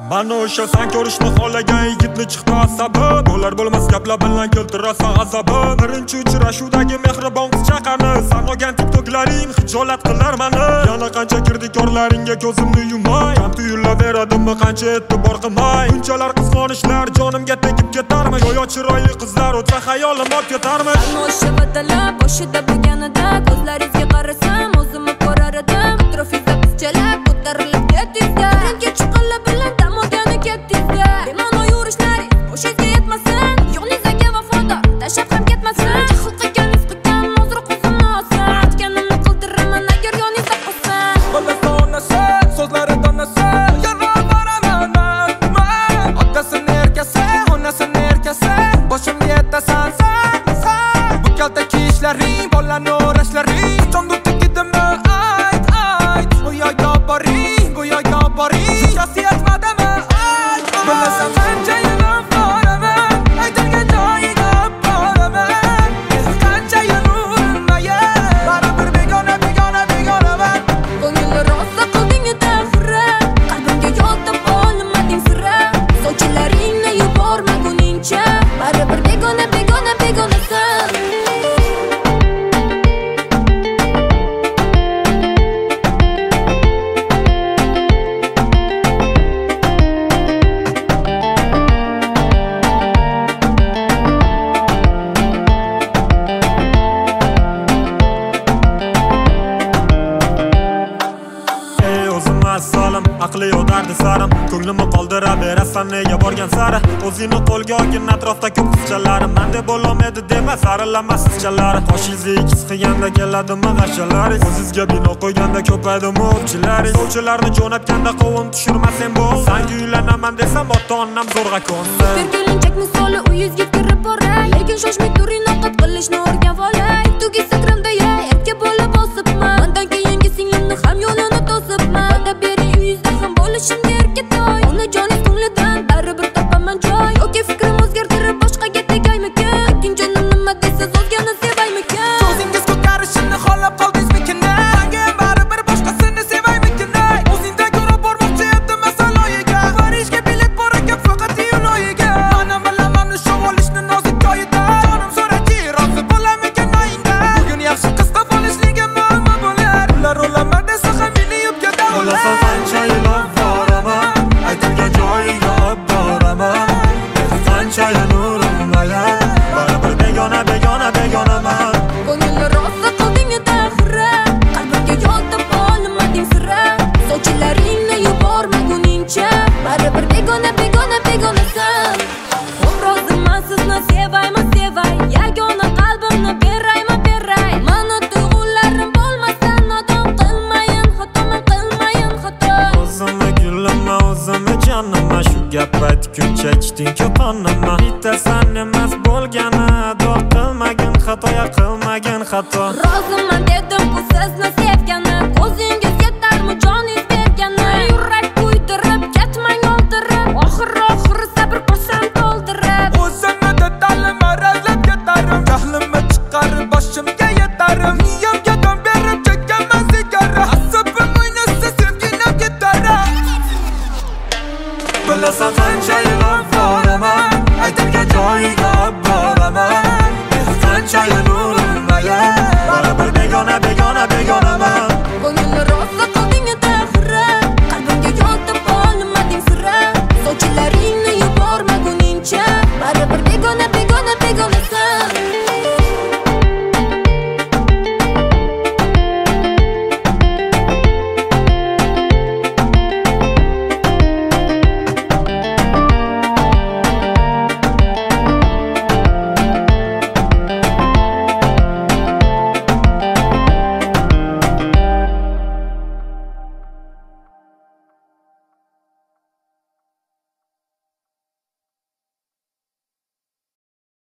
Mana o'sha sen ko'rishni xohlagan yigitni chiqdi asabi. Bo'lar bo'lmas gaplar bilan keltirasan azobi. Birinchi uchrashuvdagi mehribon qizcha qani? Sen olgan tiktoklaring hijolat qilar mani. Yana qancha kirdikorlaringga ko'zimni yumay. Ham tuyulaveradimmi qancha e'tibor qilmay. Bunchalar qizg'onishlar jonimga tegib ketarmi? Go'yo chiroyli qizlar o'tsa xayolim ot ketarmi? O'sha vadalar boshida bo'lganida ko'zlaringizga qarasam o'zimni ko'rar edim. Atrofingizda qizchalar ko'tarilib ketdingizda. Birinchi chiqinlar bilan dam olgani ketdingizda. Bemalol yurishlaring o'shanga yetmasin. Yo'lingizga vafodor tashlab ham ketmasin. Jahl qilganingiz qilgan ozroq o'zimni olsin. Aytganimni qildiraman agar yoningizda qolsam. Bolasi onasi so'zlari donasi yana boraman man. Otasini erkasi onasini erkasi boshimga yetasan sen. Bu kaldagi ishlaring bolani o'rashlaring jondu tegidimi ayt. Bu yoqqa boring bu yoqqa boring shaxsiyat madami ayt. Bilasan qancha yilib boraman aytilgan joyiga boraman. Qancha yil urinmayin baribir begona begonaman. Ko'ngilni rosa qilding ta'xira. Qalbimga yotib olmading sira. Sovchilaringni yubormaguningcha baribir begonasan. Solim aqli yo dardi sarim ko'nglimni qoldiraverasan nega borgan sari o'zingni qo'lga olgin atrofda ko'p qizchalar menda bo'lolmaydi dema sarillama sizchalar qoshingizga ikki qilganda keladimi g'ashalaring o'zingizga bino qo'yganda ko'paydimi o'pchilaring sovchilarni jo'natganda qovun tushirmasang bo'l senga uylanaman desam ota-onam zo'rg'a ko'nsa Kelinchak misoli uyingizga kirib boray lekin shoshmay turing ovqat qilishni o'rganib olay tugi sakramda ya erka bo'lib bosibman undan keyingi singlimni ham yo'lini to'sibman va'da bering uyingizda ham bo'lishimga erkatoy onajoningiz ko'nglidan baribir topaman joy yoki fikrim o'zgartirib boshqaga tegaymikan lekin jonim nima desa o'zgani sevaymikan So'zingiz ko'tarishimni xohlab qoldingizmikin menga ham baribir boshqasini sevaymikin o'zingda ko'rib bormoqchi edim masaloyiga Parijga bilet bor ekan faqat iyunoyiga mana bilaman shu olishni nozik joyida jonim so'rachi rozi bo'lamikan oyingda bugun yaxshi qiz topib olishligim muammo bo'lar ular olaman desa ham meni yubga Bo'lasan qancha yilib boraman aytilgan joyiga olib boraman qancha yil urinmayin baribir begonaman Ko'ngilni rosa qilding ta'xira. Qalbimga yotib olmading sira. Sovchilaringni yubormaguningcha baribir begonasan. Obro'zimman sizni sevay. Yagona qalbimni beray. Mana tuyg'ularim bo'lmasa nodon qilmayin xato. O'zimni gullama o'zimni jonima shu gap aytguncha ichding-ku qonima bittasan emas bo'lgani dog' qilmagin xato